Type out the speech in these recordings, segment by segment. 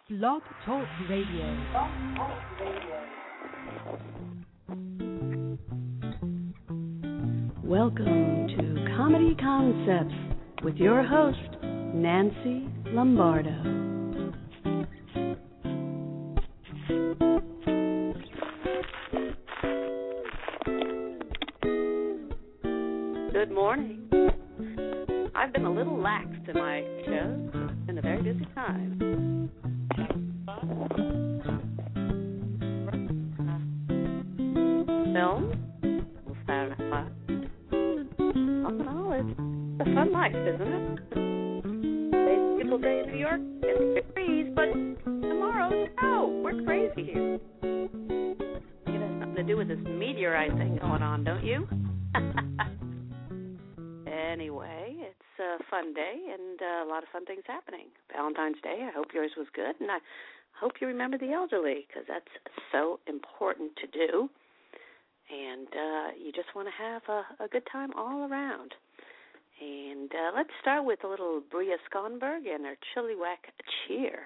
Blog Talk Radio. Welcome to Comedy Concepts with your host, Nancy Lombardo. Good morning. I've been a little lax in my shows. It's been a very busy time. Film. We'll start at 5. Oh, no, it's a fun life, isn't it? People say in New York, it's degrees, but tomorrow, no, we're crazy here. It has nothing to do with this meteorite thing going on, don't you? Anyway, it's a fun day and a lot of fun things happening. Valentine's Day, I hope yours was good, and I hope you remember the elderly because that's so important to do. And you just want to have a good time all around. And let's start with a little Bria Skonberg and her Chilliwack Cheer.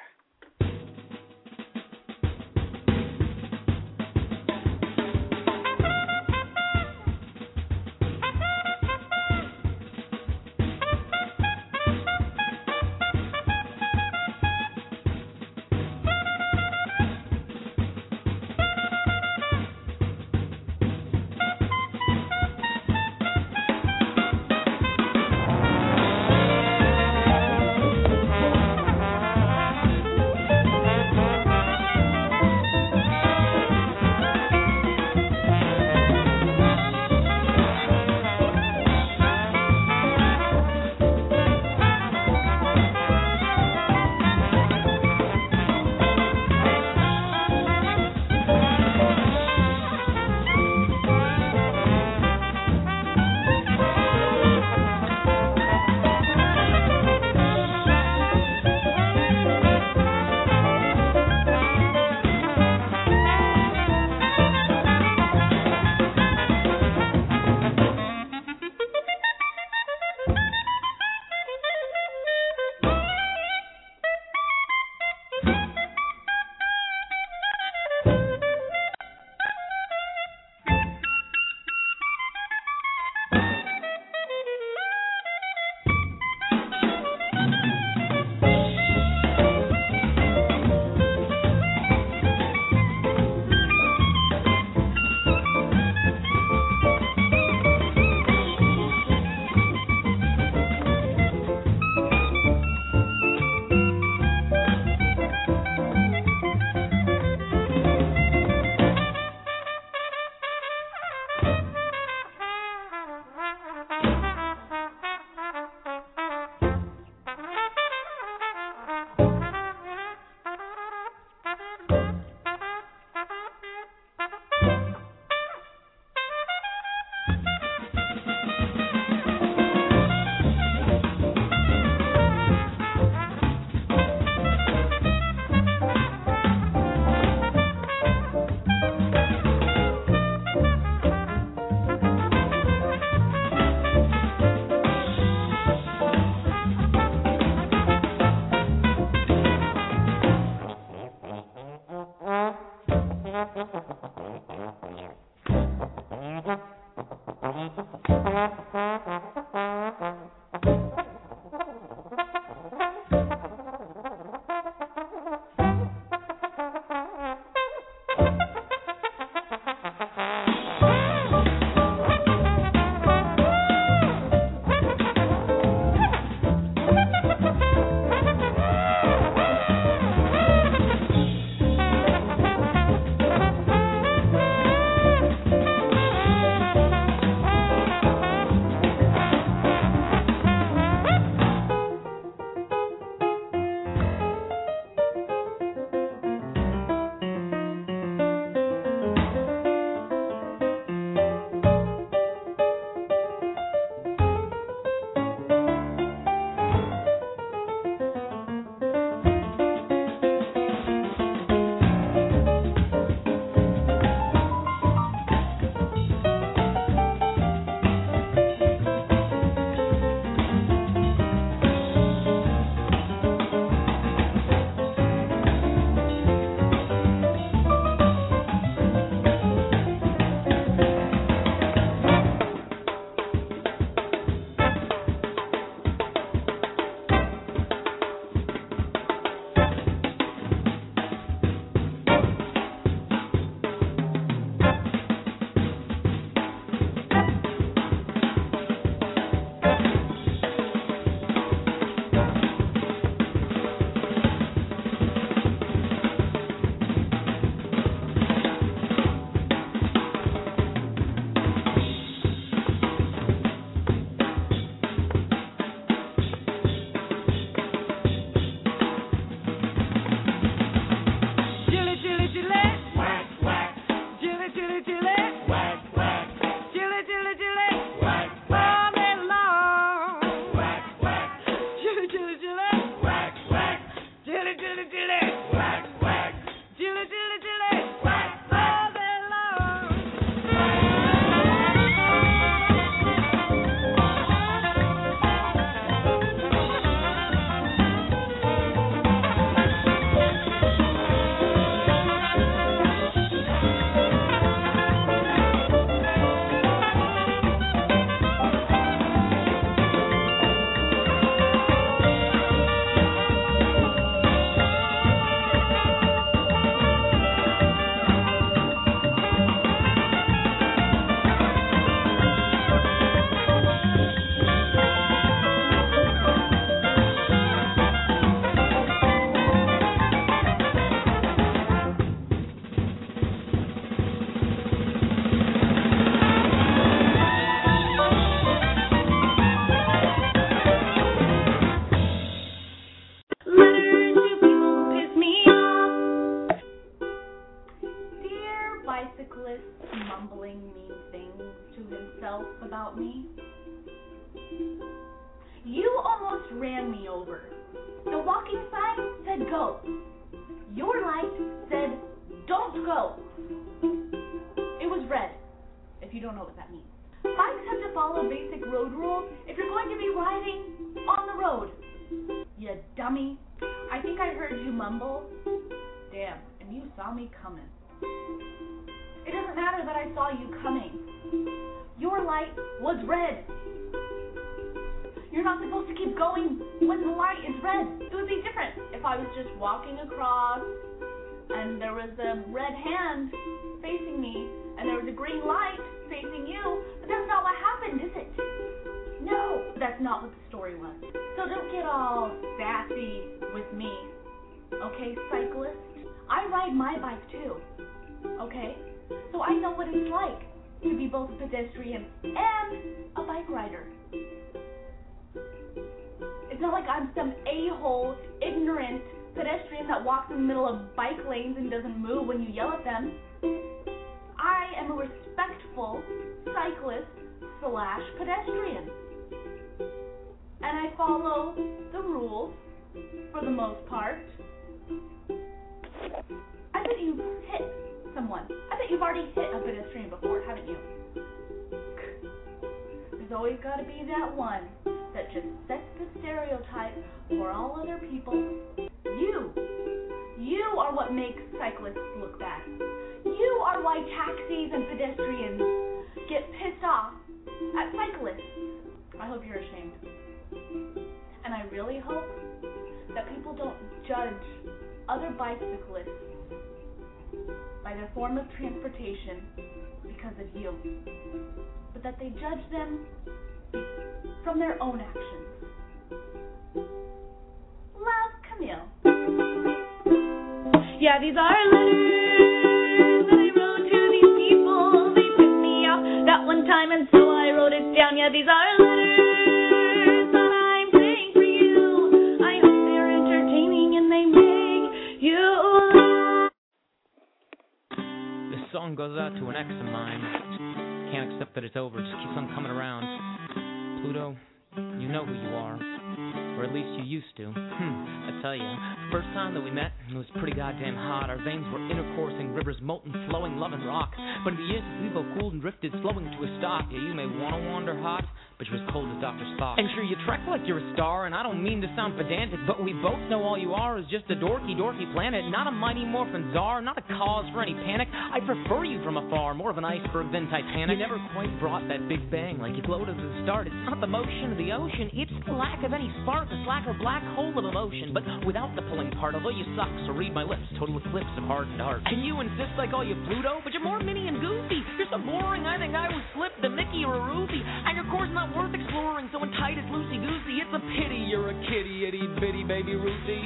Pedantic, but we both know all you are is just a dorky planet, not a mighty morphin czar, not a cause for any panic. I prefer you from afar, more of an iceberg than Titanic. You never quite brought that big bang like you glowed at the start. It's not the motion of the ocean, it's the lack of any spark, the slacker black hole of emotion. But without the pulling part, although you suck, so read my lips, total eclipse of hardened heart. And you insist I call you Pluto, but you're more Minnie and Goofy. You're so boring, I think I would slip to Mickey or a Ruthie. And your core's not worth exploring, so in tight it's loosey-goosey. It's a pity you're a kitty, itty-bitty baby Ruthie.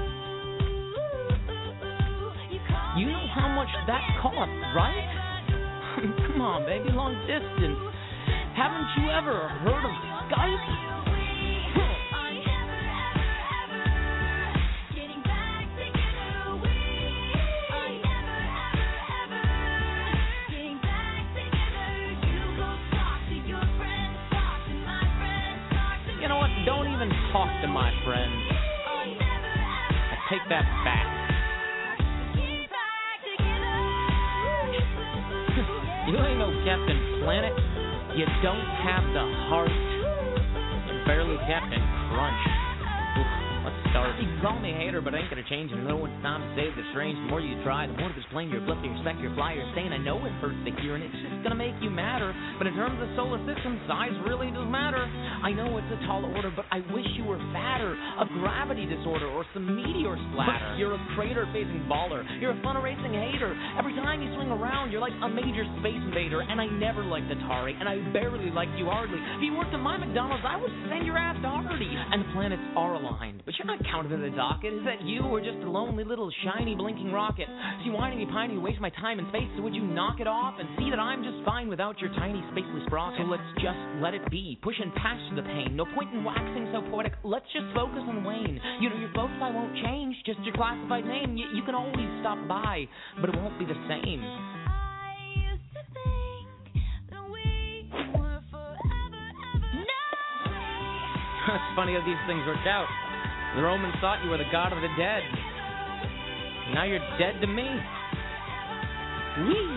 You know how much that costs, right? Come on, baby, long distance. Haven't you ever heard of Skype? You know what? Don't even talk to my friends. I take that back. You ain't no Captain Planet. You don't have the heart. You're barely Captain Crunch. Oof, let's start. You can call me a hater, but I ain't gonna change it. I know it's time to save the strange. The more you try, the more it's playing your bluff, you respect your flyer. Saying I know it hurts to hear, and it's just gonna make you madder. But in terms of solar system, size really does matter. I know it's a tall order, but I wish you were fatter. A gravity disorder or some meteor splatter. You're a crater-facing baller. You're a fun-erasing hater. Every time you swing around, you're like a major space invader. And I never liked Atari, and I barely liked you hardly. If you worked at my McDonald's, I would send your ass to Hardy. And the planets are aligned, but you're not counted in the docket. Is that you or just a lonely little shiny blinking rocket? See, whiny piney, waste my time and space, so would you knock it off and see that I'm just fine without your tiny spacely sprocket? So let's just let it be, pushing past the pain. No point in waxing so poetic, let's just focus on Wayne. You know, your folks I won't change, just your classified name. You can always stop by, but it won't be the same. I used to think that we were forever, ever. No! It's funny how these things worked out. The Romans thought you were the god of the dead. Now you're dead to me. Whee!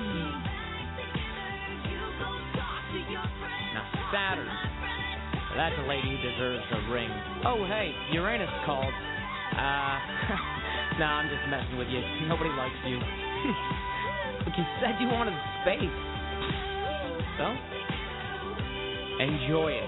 Now Saturn. That's a lady who deserves a ring. Oh, hey, Uranus called. Nah, I'm just messing with you. Nobody likes you. But you said you wanted space. So, enjoy it.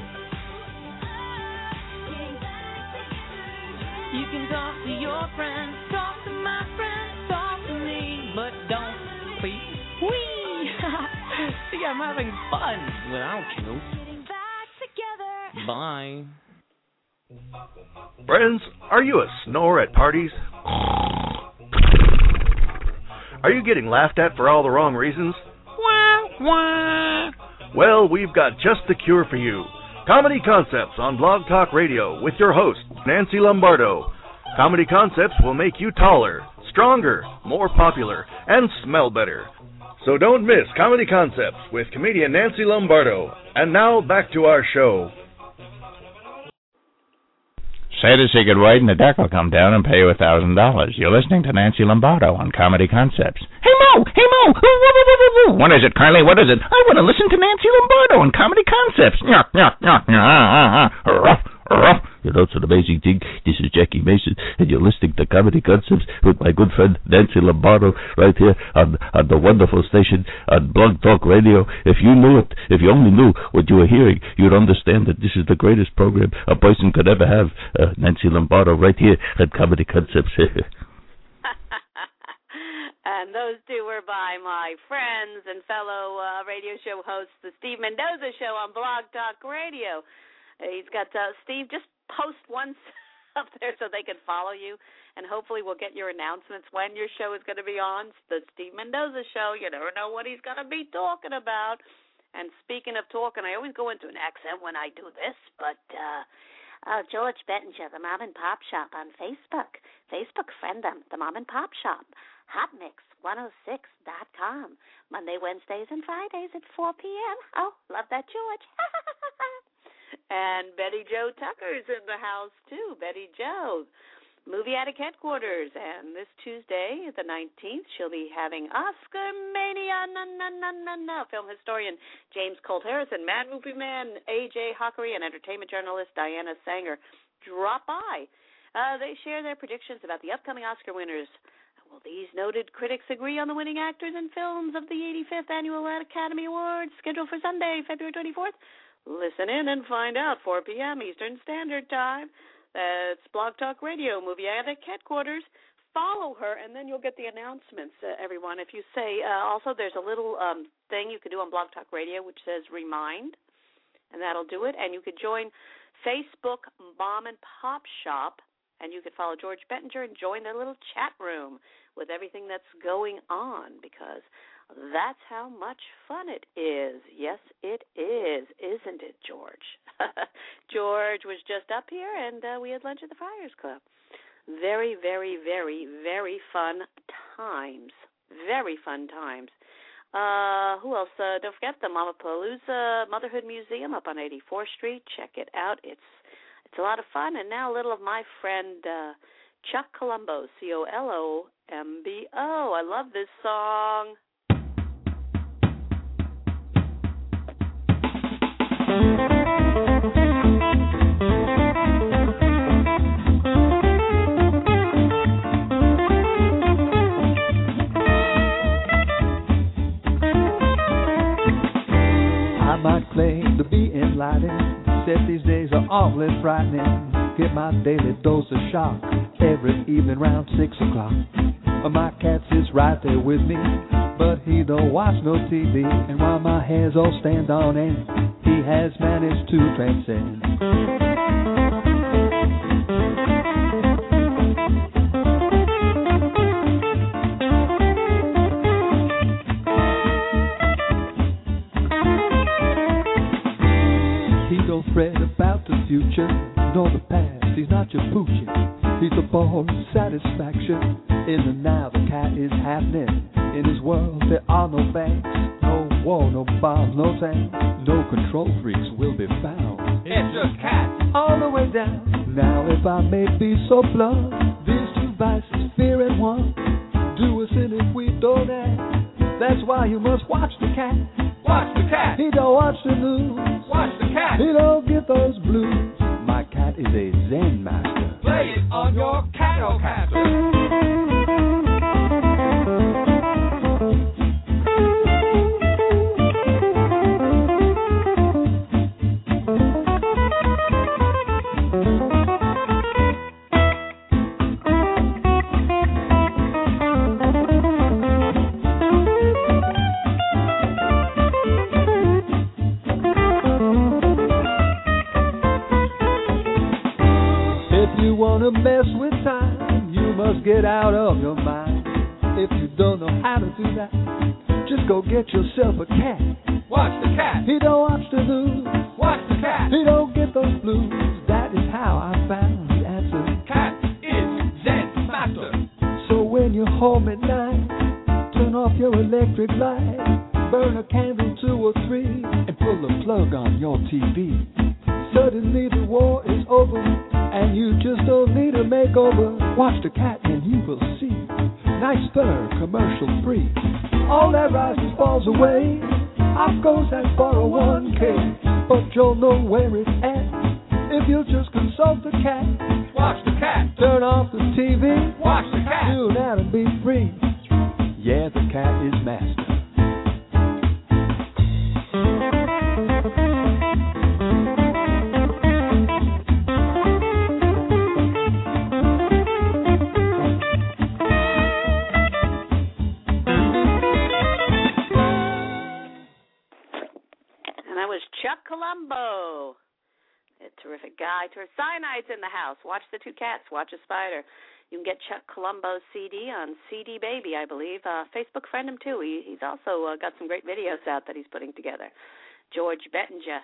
You can talk to your friends, talk to my friends, talk to me, but don't please. Whee! See, I'm having fun without you. Bye. Friends, are you a snorer at parties? Are you getting laughed at for all the wrong reasons? Wah, wah. Well, we've got just the cure for you. Comedy Concepts on Blog Talk Radio with your host, Nancy Lombardo. Comedy Concepts will make you taller, stronger, more popular, and smell better. So don't miss Comedy Concepts with comedian Nancy Lombardo. And now, back to our show. Say to Sigurd Wade, and the deck will come down and pay you $1,000. You're listening to Nancy Lombardo on Comedy Concepts. Hey, Mo! Hey, Mo! What is it, Carly? What is it? I want to listen to Nancy Lombardo on Comedy Concepts. You know, it's an amazing thing. This is Jackie Mason, and you're listening to Comedy Concepts with my good friend Nancy Lombardo right here on the wonderful station on Blog Talk Radio. If you knew it, if you only knew what you were hearing, you'd understand that this is the greatest program a person could ever have. Nancy Lombardo right here at Comedy Concepts. And those two were by my friends and fellow radio show hosts, the Steve Mendoza Show on Blog Talk Radio. He's got Steve, just post once up there so they can follow you, and hopefully we'll get your announcements when your show is going to be on. The Steve Mendoza Show, you never know what he's going to be talking about. And speaking of talking, I always go into an accent when I do this, but George Bettinger, the Mom and Pop Shop on Facebook. Facebook friend them, the Mom and Pop Shop. Hotmix106.com. Monday, Wednesdays, and Fridays at 4 p.m. Oh, love that, George. And Betty Jo Tucker's in the house, too. Betty Jo, Movie Attic Headquarters. And this Tuesday, the 19th, she'll be having Oscar Mania, film historian James Colt Harrison, Mad Movie Man A.J. Hockery, and entertainment journalist Diana Sanger drop by. They share their predictions about the upcoming Oscar winners. Will these noted critics agree on the winning actors and films of the 85th Annual Academy Awards, scheduled for Sunday, February 24th? Listen in and find out, 4 p.m. Eastern Standard Time. That's Blog Talk Radio, Movie Attic Headquarters. Follow her, and then you'll get the announcements, everyone. If you say, also there's a little thing you can do on Blog Talk Radio which says Remind, and that'll do it. And you could join Facebook Mom and Pop Shop, and you could follow George Bettinger and join their little chat room with everything that's going on, because that's how much fun it is. Yes, it is, isn't it, George? George was just up here, and we had lunch at the Friars Club. Very, very, very, very fun times. Very fun times. Who else? Don't forget the Mamapalooza Motherhood Museum up on 84th Street. Check it out. It's a lot of fun. And now a little of my friend Chuck Colombo, Colombo. I love this song. I might claim to be enlightened, said these days are awfully frightening. Get my daily dose of shock every evening round 6 o'clock. My cat sits right there with me, but he don't watch no TV. And while my hairs all stand on end, he has managed to transcend. He don't fret about the future, nor the past, he's not your poochie. He's a born satisfaction. In the now, the cat is happening. In his world, there are no banks, no war, no bombs, no tanks. No control freaks will be found. It's just cats all the way down. Now, if I may be so blunt, these two vices, fear and want, do us in if we don't act. That's why you must watch the cat. Watch the cat. He don't watch the news. Watch the cat. He don't get those blues. My cat is a Zen master. Play it on your Catocaster. Mess with time, you must get out of your mind. If you don't know how to do that, just go get yourself a cat. Watch the cat. He don't watch the news. Watch the cat. He don't get those blues. That is how I found the answer. Cat is Zen master. So when you're home at night, turn off your electric light, burn a candle 2 or 3, and pull the plug on your TV. Suddenly the war is over, and you just don't need a makeover. Watch the cat and you will see. Nice fur, commercial free. All that rises falls away. Off goes that 401k. But you'll know where it's at if you'll just consult the cat. Watch the cat. Turn off the TV. Watch the cat. Do that and be free. Yeah, the cat is master. Chuck Colombo, a terrific guy. Cyanide's in the house. Watch the two cats. Watch a spider. You can get Chuck Colombo's CD on CD Baby, I believe. Facebook friend him, too. He's also got some great videos out that he's putting together. George Bettinger,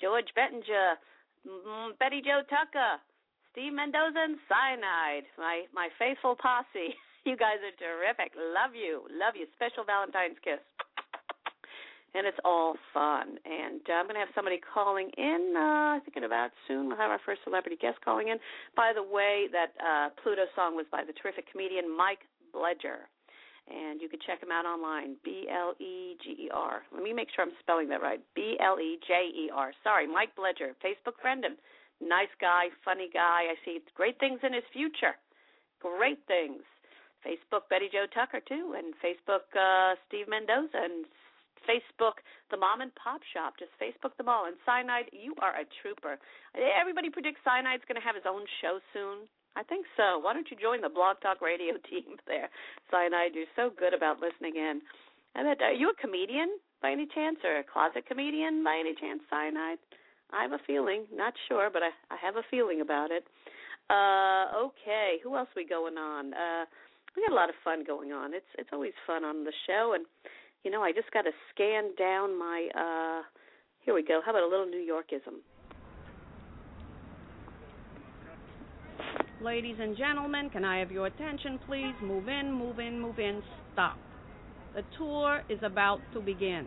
Betty Joe Tucker, Steve Mendoza, and Cyanide, my faithful posse. You guys are terrific. Love you. Special Valentine's kiss. And it's all fun. And I'm going to have somebody calling in, I think in about soon. We'll have our first celebrity guest calling in. By the way, that Pluto song was by the terrific comedian Mike Bledger. And you can check him out online, Blegger. Let me make sure I'm spelling that right, Blegger. Sorry, Mike Bledger. Facebook friend him. Nice guy, funny guy. I see great things in his future. Great things. Facebook Betty Joe Tucker, too. And Facebook Steve Mendoza. And Facebook, the Mom and Pop Shop. Just Facebook them all. And Cyanide, you are a trooper. Everybody predicts Cyanide's going to have his own show soon. I think so. Why don't you join the Blog Talk Radio team there? Cyanide, you're so good about listening in. And are you a comedian by any chance, or a closet comedian by any chance, Cyanide? I have a feeling. Not sure, but I have a feeling about it. Okay, who else we going on? We got a lot of fun going on. It's always fun on the show, and you know, I just got to scan down my, here we go. How about a little New Yorkism? Ladies and gentlemen, can I have your attention, please? Move in, stop. The tour is about to begin.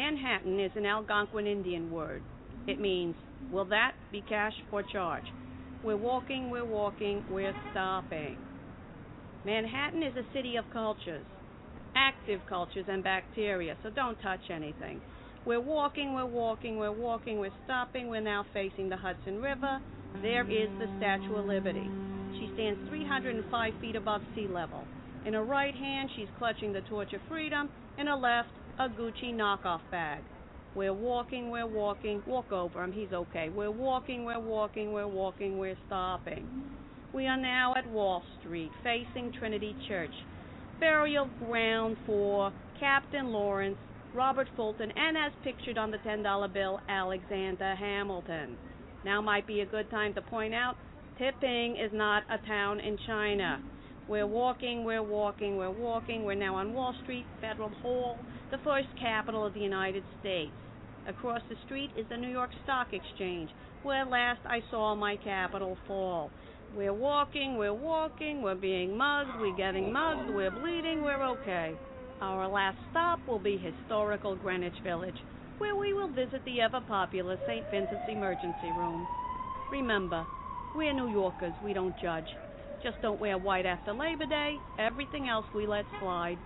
Manhattan is an Algonquin Indian word. It means, will that be cash or charge? We're walking, we're stopping. Manhattan is a city of cultures, active cultures and bacteria, so don't touch anything. We're walking, we're stopping. We're now facing the Hudson River. There is the Statue of Liberty. She stands 305 feet above sea level. In her right hand, she's clutching the torch of freedom. In her left, a Gucci knockoff bag. We're walking, walk over him, he's okay. We're walking, we're stopping. We are now at Wall Street, facing Trinity Church, burial ground for Captain Lawrence, Robert Fulton, and as pictured on the $10 bill, Alexander Hamilton. Now might be a good time to point out, Tipping is not a town in China. We're walking. We're now on Wall Street, Federal Hall, the first capital of the United States. Across the street is the New York Stock Exchange, where last I saw my capital fall. We're walking, we're being mugged, we're getting mugged, we're bleeding, we're okay. Our last stop will be historical Greenwich Village, where we will visit the ever-popular St. Vincent's Emergency Room. Remember, we're New Yorkers, we don't judge. Just don't wear white after Labor Day. Everything else we let slide.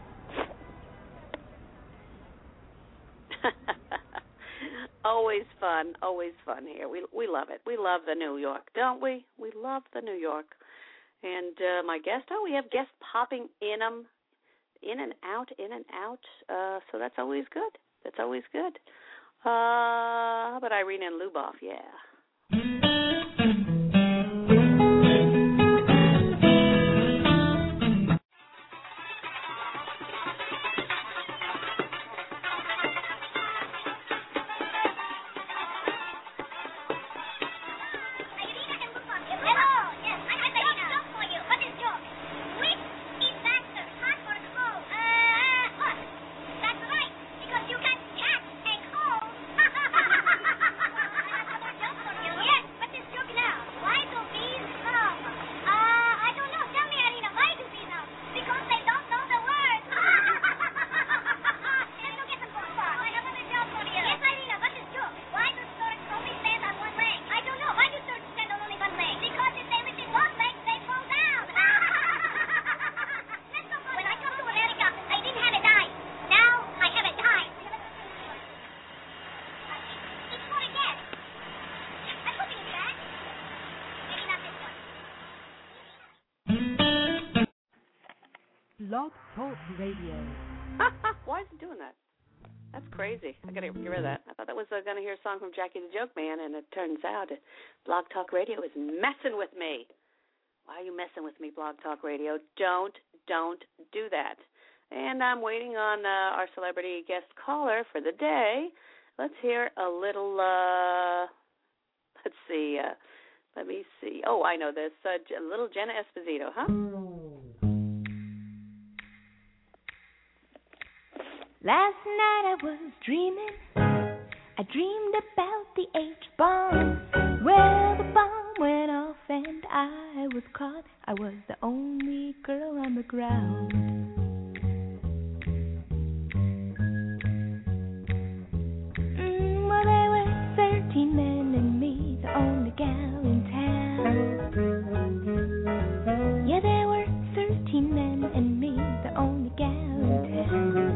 Always fun here. We love it. We love the New York, don't we? We love the New York. And my guest, we have guests popping in and out. So that's always good. How about Irina and Luboff? Yeah. Blog Talk Radio. Why is it doing that? That's crazy. I gotta get rid of that. I thought that was gonna hear a song from Jackie the Joke Man, and it turns out Blog Talk Radio is messing with me. Why are you messing with me, Blog Talk Radio? Don't do that. And I'm waiting on our celebrity guest caller for the day. Let's hear a little. Let's see. Let me see. Oh, I know this. A little Jenna Esposito, huh? Last night I was dreaming. I dreamed about the H-bomb, where the bomb went off and I was caught. I was the only girl on the ground. Well, there were 13 men and me, the only gal in town. Yeah, there were 13 men and me, the only gal in town.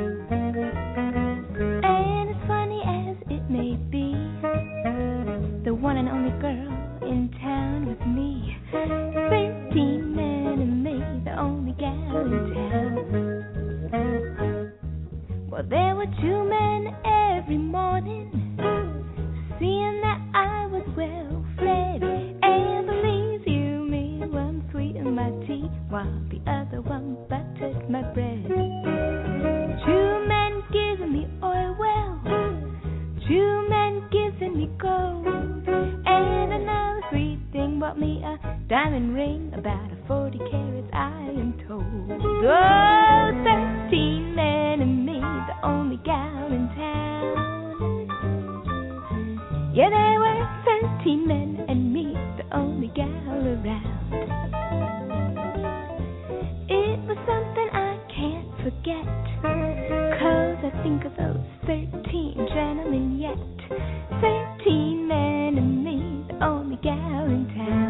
And as funny as it may be, the one and only girl in town was me. 13 men and me, the only gal in town. Well, there were 2 men every morning, seeing that I was well fed. And believe you me, one sweetened my tea, while the other one buttered my bread. 2 men giving me oil well, 2 men giving me gold, and another sweet thing bought me a diamond ring, about 40 carats I am told. Oh, 13 men and me, the only gal in town. Yeah, there were 13 men and me, the only gal around. It was something I can't forget, 'cause I think of those 13 gentlemen yet. 13 men and me, the only gal in town.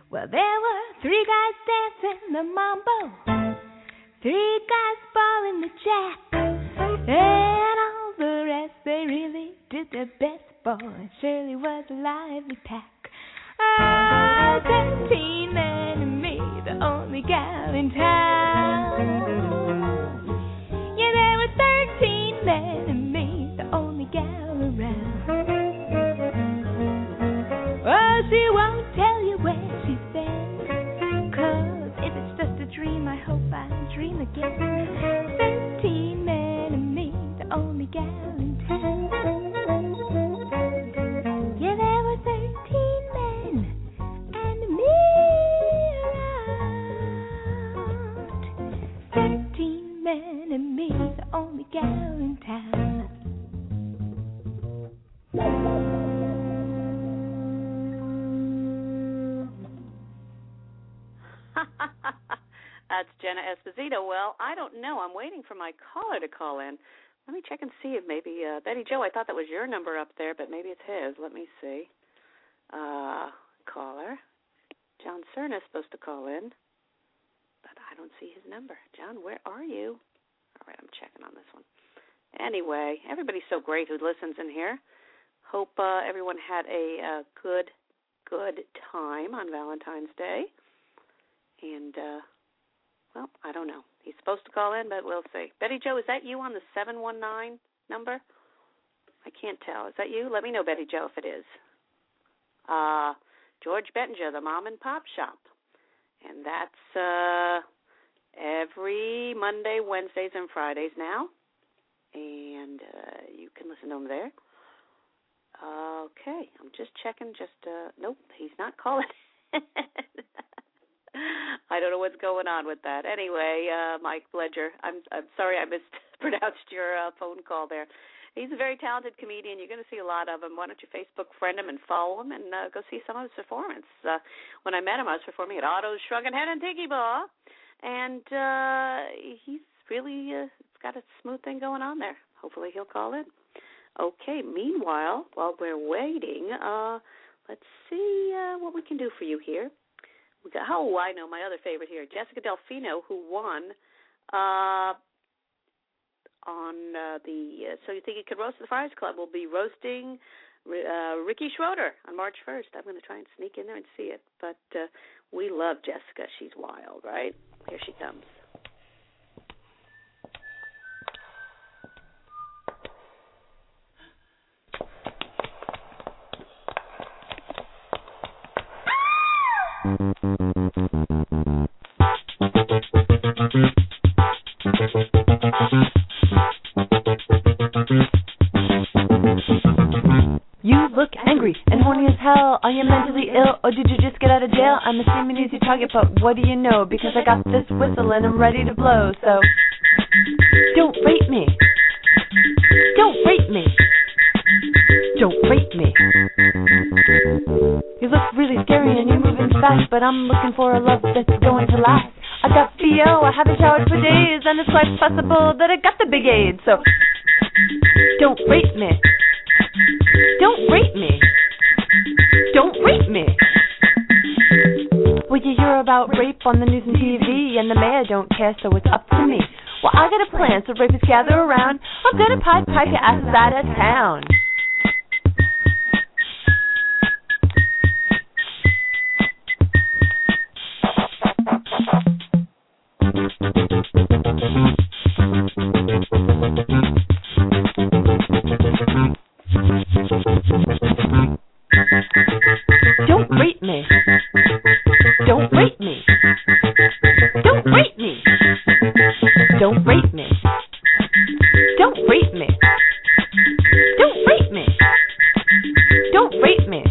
Well, there were 3 guys dancing the mambo, 3 guys balling the jack, and all the rest, they really did their best, boy. It surely was a lively pack. 13 men and me, the only gal in town. Yeah, there were 13 men and me, the only gal around. Oh, she won't tell you where she's been, 'cause if it's just a dream, I hope I dream again. 13 men and me, the only gal in town. Yeah, there were 13 men and me around. 13 men and me, the only gal in town. That's Jenna Esposito. Well, I don't know. I'm waiting for my caller to call in. Let me check and see if maybe Betty Joe, I thought that was your number up there, but maybe it's his. Let me see. Caller. John Cerna is supposed to call in, but I don't see his number. John, where are you? All right, I'm checking on this one. Anyway, everybody's so great who listens in here. Hope everyone had a good time on Valentine's Day. And, well, I don't know. He's supposed to call in, but we'll see. Betty Joe, is that you on the 719 number? I can't tell. Is that you? Let me know, Betty Joe, if it is. George Bettinger, the Mom and Pop Shop. And that's every Monday, Wednesdays, and Fridays now. And you can listen to him there. Okay, I'm just checking. Nope, he's not calling. I don't know what's going on with that. Anyway, Mike Bledger, I'm sorry I mispronounced your phone call there. He's a very talented comedian. You're going to see a lot of him. Why don't you Facebook friend him and follow him and go see some of his performance. When I met him, I was performing at Otto's Shrunken Head and Tiki Bar, and he's really got a smooth thing going on there. Hopefully he'll call in. Okay, meanwhile, while we're waiting, let's see what we can do for you here. We got, I know my other favorite here, Jessica Delfino, who won on the So You Think You Could Roast the Friars Club. Will be roasting Ricky Schroeder on March 1st. I'm going to try and sneak in there and see it. But we love Jessica. She's wild, right? Here she comes. You look angry and horny as hell. Are you mentally ill or did you just get out of jail? I'm a seeming easy target, but what do you know? Because I got this whistle and I'm ready to blow. So don't rape me. Don't rape me. Don't rape me. You look really scary and you're moving fast, but I'm looking for a love that's going to last. I got VO, I haven't showered for days, and it's quite possible that I got the big AIDS. So don't rape me. Don't rape me. Don't rape me. Well, you hear about rape on the news and TV, and the mayor don't care, so it's up to me. Well, I got a plan, so rapists gather around. I'm gonna pipe your asses out of town. Don't rape me. Don't rape me. Don't rape me. Don't rape me. Don't rape me. Don't rape me. Don't rape me.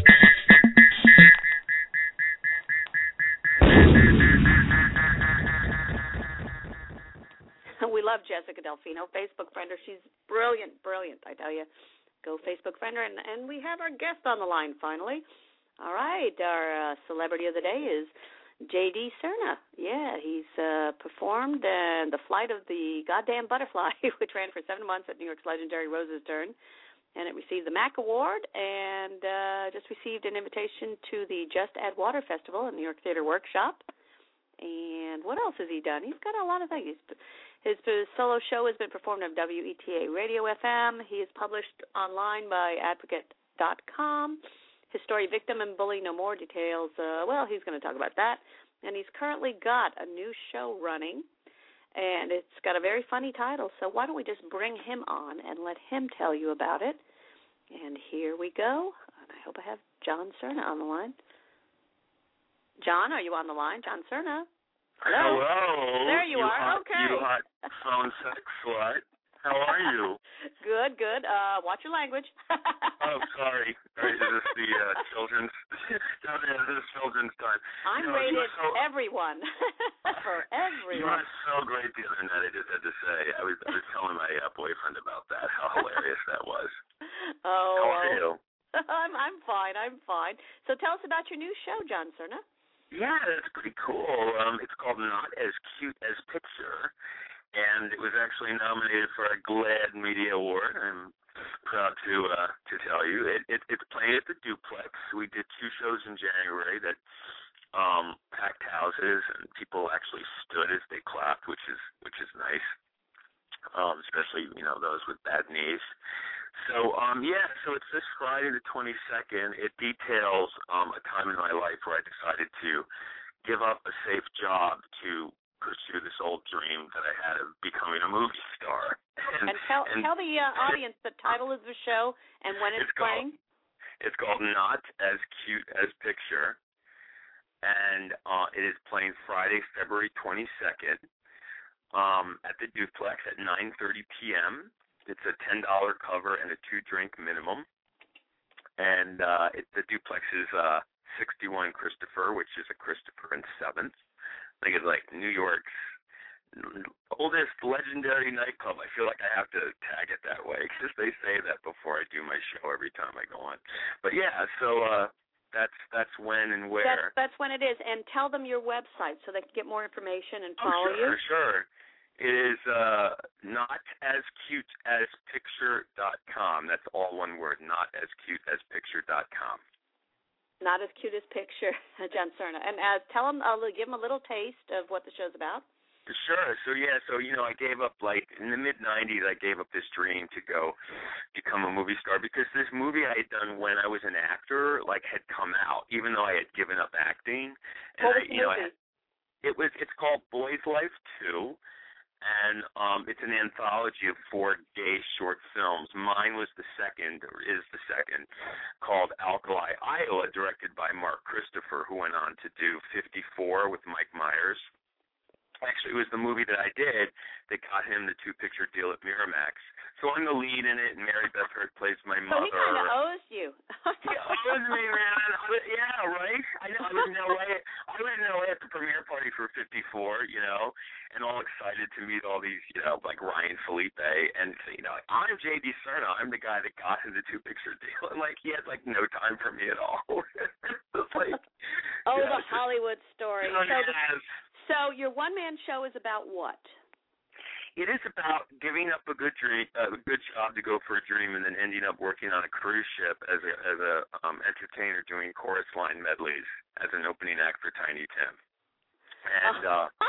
We love Jessica Delfino, Facebook friend her. She's brilliant, I tell you. Go Facebook friend her, and we have our guest on the line finally. All right, our celebrity of the day is J.D. Cerna. Yeah, he's performed in The Flight of the Goddamn Butterfly, which ran for 7 months at New York's legendary Rose's Turn. and it received the MAC Award, and just received an invitation to the Just Add Water Festival in New York Theater Workshop. And what else has he done? He's got a lot of things. His solo show has been performed on WETA Radio FM. He is published online by Advocate.com. His story, Victim and Bully No More, details, he's going to talk about that. And he's currently got a new show running, and it's got a very funny title. So why don't we just bring him on and let him tell you about it? And here we go. And I hope I have John Cerna on the line. John, are you on the line? John Cerna. Hello. Hello. There you are. Okay. You hot phone sex slut. How are you? Good. Watch your language. Oh, sorry. Is this the children's? No, this is children's time. I'm rated everyone. For everyone. You were so great the other night, I just had to say. I was telling my boyfriend about that, how hilarious that was. Oh. How are you? I'm fine. So tell us about your new show, John Cerna. Yeah, that's pretty cool. It's called Not As Cute As Picture, and it was actually nominated for a GLAAD Media Award. I'm proud to tell you. It's playing at the Duplex. We did 2 shows in January that packed houses, and people actually stood as they clapped, which is nice. Especially, those with bad knees. So, so it's this Friday the 22nd. It details a time in my life where I decided to give up a safe job to pursue this old dream that I had of becoming a movie star. And tell the audience the title of the show and when it's playing. It's called Not As Cute As Picture, and it is playing Friday, February 22nd. At the Duplex at 9:30 p.m. It's a $10 cover and a 2-drink minimum. And the Duplex is 61 Christopher, which is a Christopher and 7th. I think it's like New York's oldest legendary nightclub. I feel like I have to tag it that way because they say that before I do my show every time I go on. But yeah, so that's when and where. That's when it is. And tell them your website so they can get more information and follow you. Sure. It is notascutepicture.com. That's all one word, notascutepicture.com. Not As Cute As Picture, John Cerna. And tell them, give them a little taste of what the show's about. Sure. So I gave up, in the mid-'90s, I gave up this dream to go become a movie star because this movie I had done when I was an actor, had come out, even though I had given up acting. And what was the movie? It's called Boy's Life 2. And it's an anthology of 4 gay short films. Mine was is the second, called Alkali, Iowa, directed by Mark Christopher, who went on to do 54 with Mike Myers. Actually, it was the movie that I did that got him the 2-picture deal at Miramax. So I'm the lead in it, and Mary Beth Hurt plays my mother. So he kind of owes you. He owes me, man. Yeah, right? I know. I was in LA at the premiere party for 54, and all excited to meet all these, like Ryan Felipe. And, I'm J.D. Cerna. I'm the guy that got him the 2-picture deal. And, he had, no time for me at all. It's the Hollywood story. Yes. So your one-man show is about what? It is about giving up a good job to go for a dream, and then ending up working on a cruise ship as a entertainer doing chorus line medleys as an opening act for Tiny Tim. And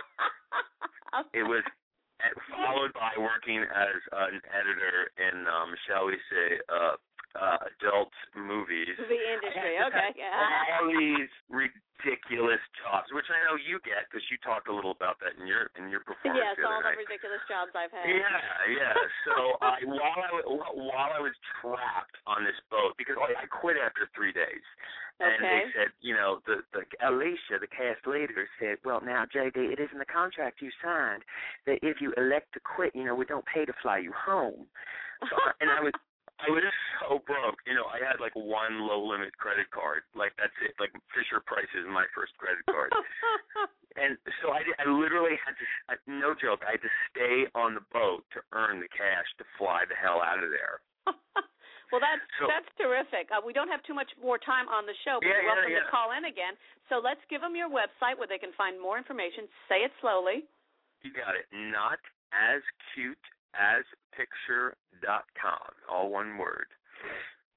it was followed by working as an editor in, shall we say, adult movies. The industry, okay. All these ridiculous jobs, which I know you get because you talked a little about that in your performance. Yes, all the ridiculous jobs I've had. Yeah. So while I was trapped on this boat, because I quit after 3 days, and they said, the Alicia, the cast leader, said, well, now JD, it is in the contract you signed that if you elect to quit, we don't pay to fly you home. So, and I was so broke. I had one low-limit credit card. That's it. Fisher Price is my first credit card. And so I literally had to, no joke, I had to stay on the boat to earn the cash to fly the hell out of there. Well, that's terrific. We don't have too much more time on the show, but you're welcome to call in again. So let's give them your website where they can find more information. Say it slowly. You got it. NotAsCuteAsPicture.com. All one word.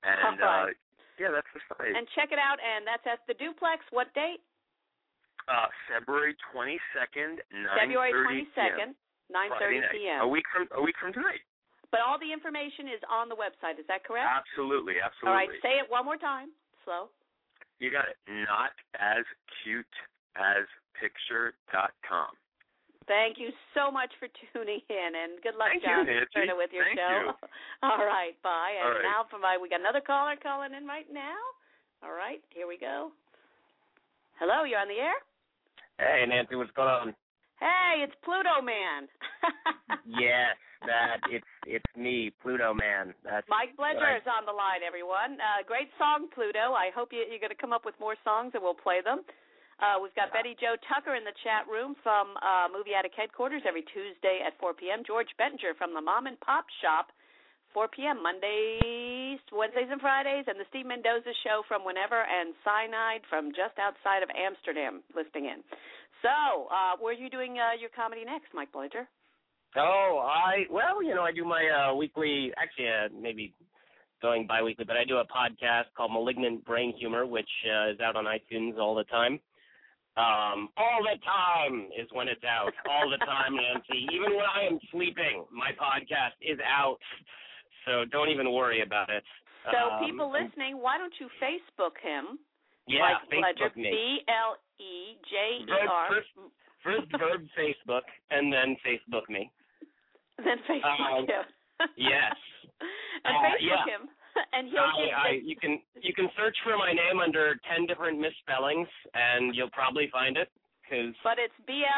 And all right. yeah, that's the site. And check it out, and that's at the Duplex. What date? February 22nd, 9:30 February 22nd, 9:30 p.m. A week from tonight. But all the information is on the website. Is that correct? Absolutely. All right, say it one more time. Slow. You got it. NotAsCuteAsPicture.com. Thank you so much for tuning in, and good luck, Thank John, you, Nancy. with your Thank show. You. All right, bye. And all right. now we got another caller calling in right now. All right, here we go. Hello, you're on the air? Hey, Nancy, what's going on? Hey, it's Pluto Man. Yes, it's me, Pluto Man. That's Mike Bledger is on the line, everyone. Great song, Pluto. I hope you're going to come up with more songs and we'll play them. We've got Betty Jo Tucker in the chat room from Movie Attic Headquarters every Tuesday at 4 p.m. George Bettinger from the Mom and Pop Shop, 4 p.m. Mondays, Wednesdays, and Fridays, and the Steve Mendoza Show from whenever, and Cyanide from just outside of Amsterdam listening in. So, where are you doing your comedy next, Mike Bledger? Oh, I do my weekly, actually maybe going bi-weekly, but I do a podcast called Malignant Brain Humor, which is out on iTunes all the time. All the time is when it's out. All the time, Nancy. Even when I am sleeping, my podcast is out. So don't even worry about it. So people listening, why don't you Facebook him? Yeah, Mike Bledger, Facebook me. BLEJER. First verb Facebook, and then Facebook me. Then Facebook him. Yes. And Facebook him. And you can search for my name under 10 different misspellings, and you'll probably find it. But it's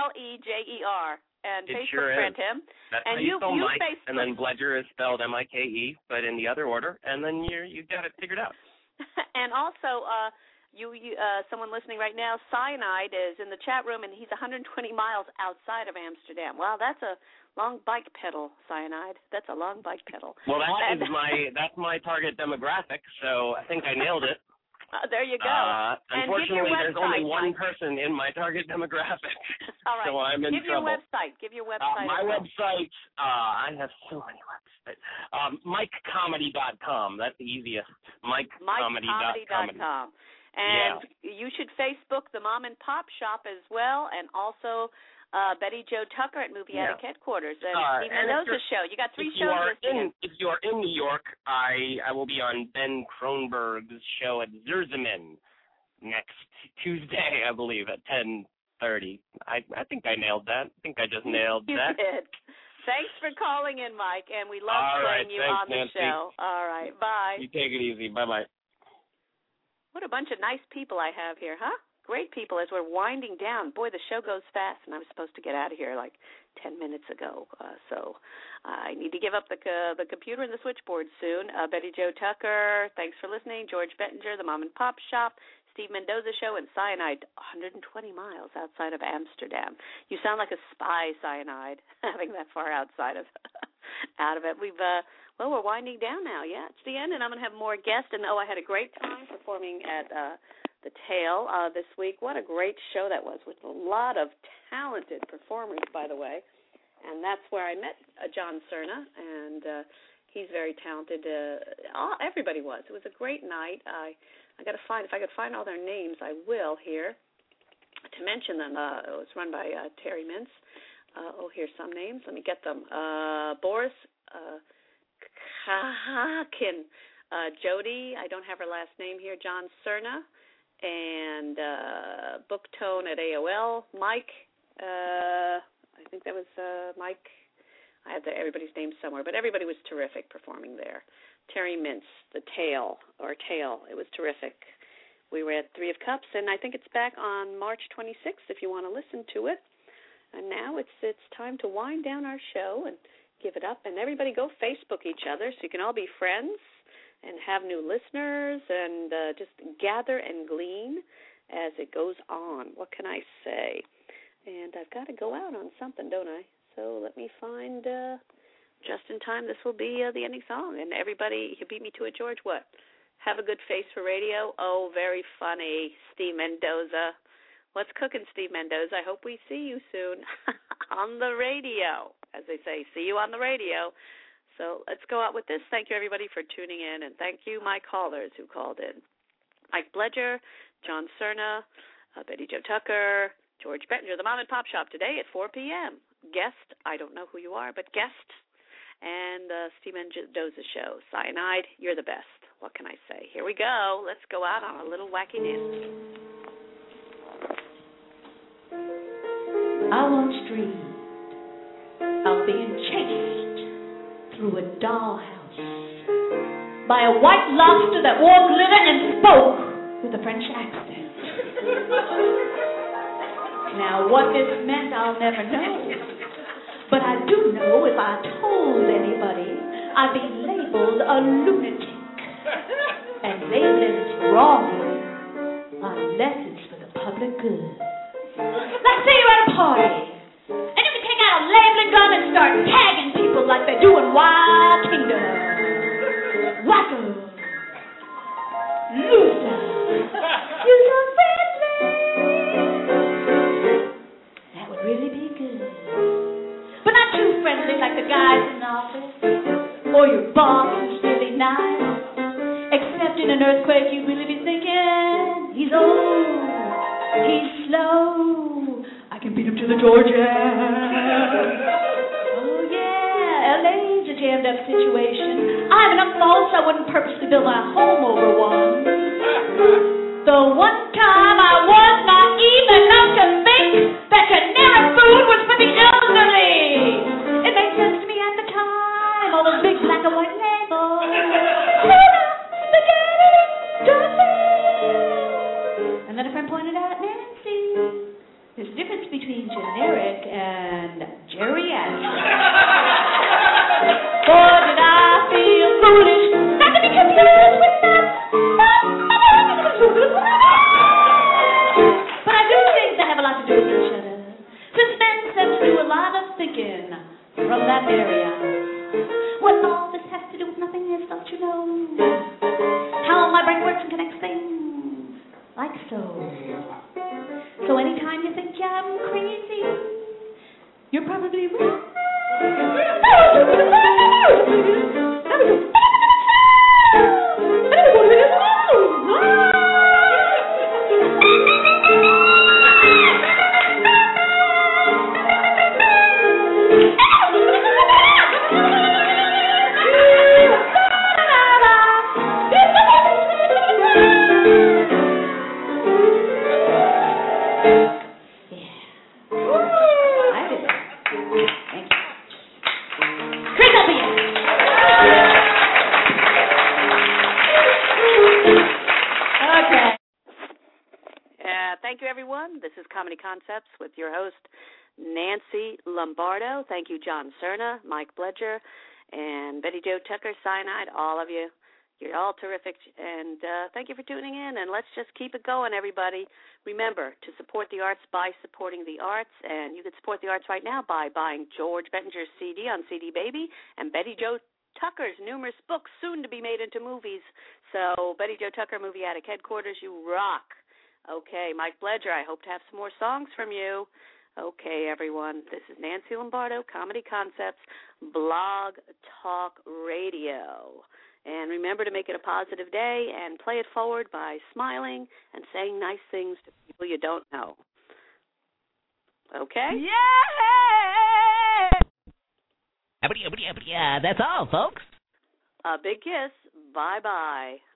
BLEJER, and it Facebook sure friend is. him. That's and how you spell Mike, Facebook. and then Bledger is spelled M-I-K-E, but in the other order, and then you got it figured out. And also, someone listening right now, Cyanide is in the chat room, and he's 120 miles outside of Amsterdam. Wow, that's a long bike pedal, Cyanide. That's a long bike pedal. Well, that's my target demographic, so I think I nailed it. There you go. Unfortunately, there's only one person in my target demographic. All right. So I'm in trouble. Give your website. My website, I have so many websites. MikeComedy.com. That's the easiest. MikeComedy.com. And you should Facebook the Mom and Pop Shop as well, and also Betty Jo Tucker at Movie Attic Headquarters, and Steve Mendoza Show. You got 3 shows listed. If you are in New York, I will be on Ben Kronberg's show at Zerzemin next Tuesday, I believe, at 10:30. I think I nailed that. I think I just nailed that. You did. Thanks for calling in, Mike, and we love playing you on the Nancy. show. All right, bye. You take it easy. Bye-bye. What a bunch of nice people I have here, huh? Great people as we're winding down. Boy, the show goes fast, and I was supposed to get out of here like 10 minutes ago. So I need to give up the computer and the switchboard soon. Betty Jo Tucker, thanks for listening. George Bettinger, the Mom and Pop Shop, Steve Mendoza Show, and Cyanide, 120 miles outside of Amsterdam. You sound like a spy, Cyanide, having that far outside of out of it. We're winding down now. Yeah, it's the end, and I'm going to have more guests. And I had a great time performing at the Tail this week. What a great show that was, with a lot of talented performers, by the way. And that's where I met John Cerna, and he's very talented. Everybody was. It was a great night. I got to find, if I could find all their names, I will here to mention them. It was run by Terry Mintz. Here's some names. Let me get them. Boris Kahakin, Jody, I don't have her last name here, John Cerna, and Booktone at AOL, Mike, I think that was Mike. I had everybody's name somewhere, but everybody was terrific performing there. Terry Mintz, the Tail, it was terrific. We were at 3 of Cups, and I think it's back on March 26th if you want to listen to it. And now it's time to wind down our show and give it up. And everybody go Facebook each other so you can all be friends and have new listeners and just gather and glean as it goes on. What can I say? And I've got to go out on something, don't I? So let me find, just in time, this will be the ending song. And everybody, you beat me to it, George, what? Have a good face for radio? Oh, very funny, Steve Mendoza. What's cooking, Steve Mendoza? I hope we see you soon on the radio. As they say, see you on the radio. So let's go out with this. Thank you, everybody, for tuning in, and thank you, my callers who called in. Mike Bledger, John Cerna, Betty Jo Tucker, George Bettinger, the Mom and Pop Shop today at 4 p.m. Guest, I don't know who you are, but guest, and Steve Mendoza Show. Cyanide, you're the best. What can I say? Here we go. Let's go out on a little wacky dance. I once dreamed of being chased through a dollhouse by a white lobster that wore glitter and spoke with a French accent. Now, what this meant, I'll never know. But I do know if I told anybody, I'd be labeled a lunatic. And labeling's wrong unless it's for the public good. Let's say you're at a party, and you can take out a labeling gun and start tagging people like they do in Wild Kingdom. Wacko, loser, you're so friendly. That would really be good. But not too friendly like the guys in the office, or your boss who's really nice. Except in an earthquake, you'd really be thinking, he's old, he's slow, I can beat him to the Georgia. Oh yeah, LA's a jammed up situation. I have enough faults I wouldn't purposely build my home over one. The one time I was naive enough to think that generic food was for the elderly. It made sense to me at the time, all those big black and white labels. And then a friend pointed out, Nancy, there's a difference between generic and geriatric. Boy, did I feel foolish not to be confused with that. But I do think they have a lot to do with each other, since men tend to do a lot of thinking from that area. What all this has to do with nothing is, don't you know? How my brain works and connects things like so. So anytime you think I'm crazy, you're probably right. This is Comedy Concepts with your host, Nancy Lombardo. Thank you, John Cerna, Mike Bledger, and Betty Jo Tucker, Cyanide, all of you. You're all terrific, and thank you for tuning in, and let's just keep it going, everybody. Remember to support the arts by supporting the arts, and you can support the arts right now by buying George Bettinger's CD on CD Baby and Betty Jo Tucker's numerous books soon to be made into movies. So, Betty Jo Tucker, Movie Attic Headquarters, you rock. Okay, Mike Bledger, I hope to have some more songs from you. Okay, everyone, this is Nancy Lombardo, Comedy Concepts, Blog Talk Radio. And remember to make it a positive day and play it forward by smiling and saying nice things to people you don't know. Okay? Yeah! That's all, folks. A big kiss. Bye-bye.